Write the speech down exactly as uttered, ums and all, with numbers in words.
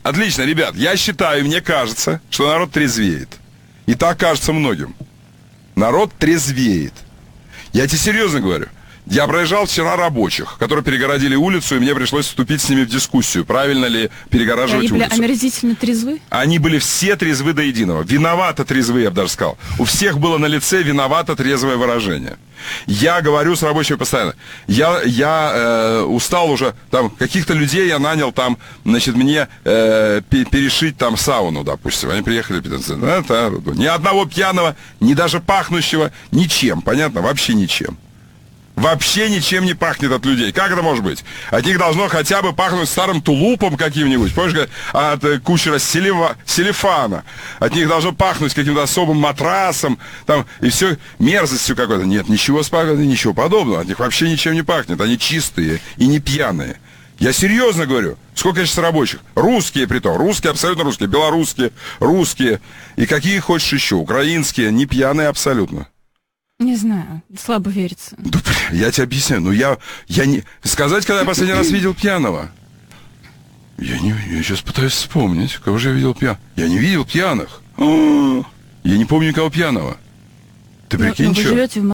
отлично, ребят. Я считаю, мне кажется, что народ трезвеет. И так кажется многим. Народ трезвеет. Я тебе серьезно говорю. Я проезжал вчера рабочих, которые перегородили улицу, и мне пришлось вступить с ними в дискуссию, правильно ли перегораживать улицу. Они были омерзительно трезвы? Они были все трезвы до единого. Виновато трезвы, я бы даже сказал. У всех было на лице виновато трезвое выражение. Я говорю с рабочими постоянно. Я, я э, устал уже, там, каких-то людей я нанял там, значит, мне э, перешить там сауну, допустим. Они приехали, это, ни одного пьяного, ни даже пахнущего, ничем, понятно? Вообще ничем. Вообще ничем не пахнет от людей. Как это может быть? От них должно хотя бы пахнуть старым тулупом каким-нибудь. Помнишь, от кучера селива, селифана. От них должно пахнуть каким-то особым матрасом. Там, и все мерзостью какой-то. Нет, ничего спагана, ничего подобного. От них вообще ничем не пахнет. Они чистые и не пьяные. Я серьезно говорю. Сколько сейчас рабочих? Русские притом. Русские, абсолютно русские. Белорусские, русские. И какие хочешь еще. Украинские, не пьяные абсолютно. Не знаю, слабо верится. Да, я тебе объясняю, ну я, я не... Сказать, когда я последний раз видел пьяного? Я не... Я сейчас пытаюсь вспомнить, кого же я видел пьяных. Я не видел пьяных. Я не помню никого пьяного. Ты прикинь, но, но вы что? живете в